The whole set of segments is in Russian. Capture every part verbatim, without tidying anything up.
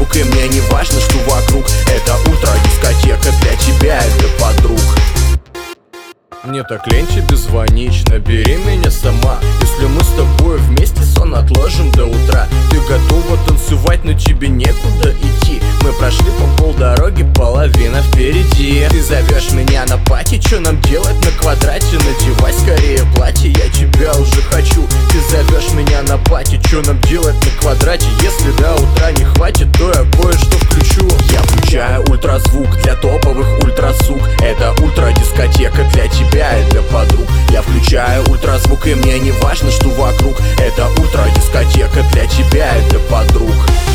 ультразвук, и мне не важно, что вокруг. Это ультра-дискотека для тебя и для подруг. Мне так лень тебе звонить, набери меня сама. Если мы с тобой вместе, сон отложим до утра. Ты готова танцевать, но тебе некуда идти. Мы прошли по полдороги, половина впереди. Ты зовешь меня на пати, что нам делать на квадрате? Надевай скорее платье, я тебя уже хочу. Ты зовешь меня на пати, что нам делать на квадрате? Если до утра не хватит, то я кое-что включу. Я включаю ультразвук для топовых ультрасук. Это ультра-дискотека для тебя и для подруг. Я включаю ультразвук, и мне не важно, что вокруг. Это ультра-дискотека для тебя и для подруг.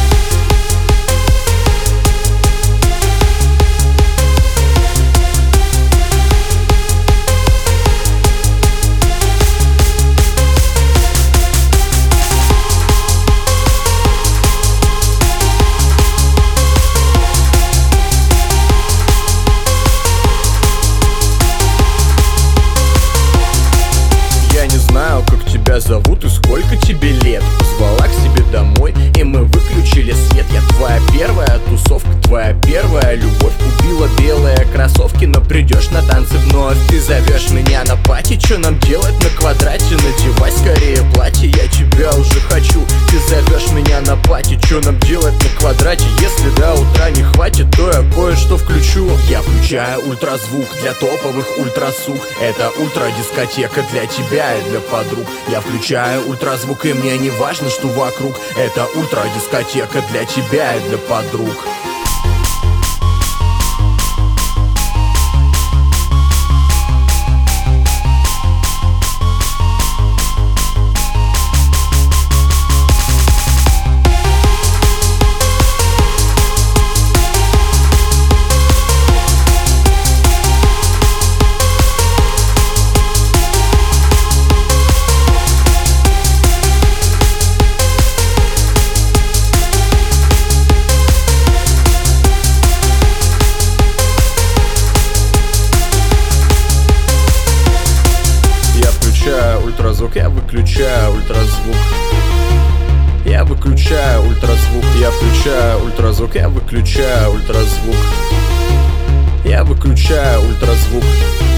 Как тебя зовут и сколько тебе лет? Позвала к себе домой, и мы выключили свет. Я твоя первая тусовка, твоя первая любовь. Купила белые кроссовки, но придешь на танцы вновь. Ты зовешь меня на пати, что нам делать на квадрате? Надевай скорее платье, я тебя уже хочу. Ты зовешь меня на пати, что нам делать на квадрате? Если до утра не хватит, то я кое-что включу. Я включаю ультразвук для топовых ультрасук. Это ультра-дискотека для тебя и для подруг. Я включаю ультразвук, и мне не важно, что вокруг. Это ультра-дискотека для тебя и для подруг. Ультразвук, я выключаю ультразвук. Я выключаю ультразвук, я включаю ультразвук, я выключаю ультразвук. Я выключаю ультразвук.